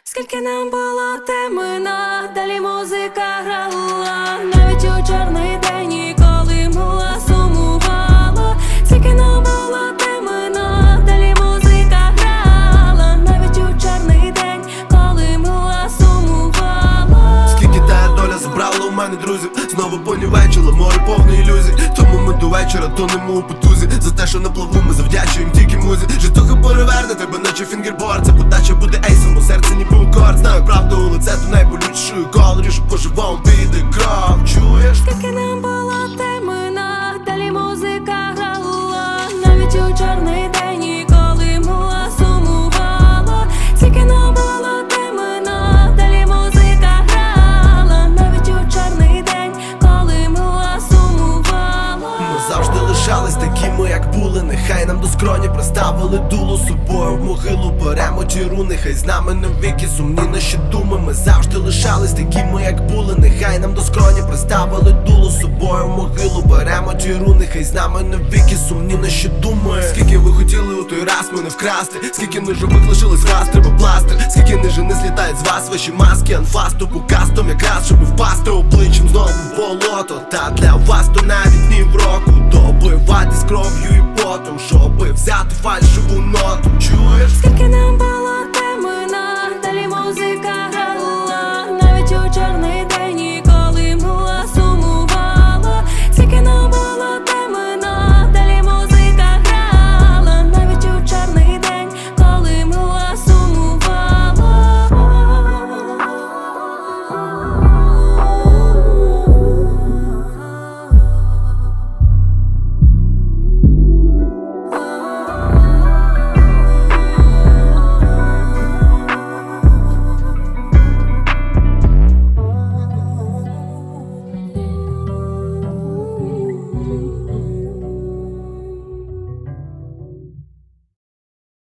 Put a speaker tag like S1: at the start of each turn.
S1: Скільки нам було темно, далі музика грала, навіть у чорний день, і коли мила сумувала. Скільки нам було темно, далі музика грала, навіть у чорний день, коли мила сумувала.
S2: Скільки та доля забрала у мене друзів, знову понівечила море повне ілюзій. Тому ми до вечора тонемо у потузі. За те, що на плаву ми завдячуємо тільки музі. Житоха переверне тебе, наче фінгерборд. Ця подача буде ейсом, у серце ніби укорд. Знаю правду у лице, то найболючішою колорі, що по-живому піде кров. Чуєш?
S1: Скільки нам було темно, далі музика грала, навіть у чорний день, і коли мила сумувала. Скільки нам було темно, далі музика грала, навіть у чорний день, коли мила сумувала.
S2: Ми завжди лишались такими, як були. Нехай нам до скроні приставили дуло собою в могилу. Беремо ті руни, хай з нами навіки сумні наші думи. Ми завжди лишались такими, як були. Нехай нам до скроні приставили дуло собою в могилу. Беремо ті руни, хай з нами навіки сумні наші думи. Скільки ви хотіли у той раз мене вкрасти, скільки неживих лишилось вас, треба пластир. Скільки нежини злітають з вас ваші маски, анфасту кастом якраз, щоб впасти обличчям знову в болото. Та для вас то навіть ні в року добиватись кров'ю і потом, щоби взяти фальшиву ноту. Чуєш?
S1: Скільки нам було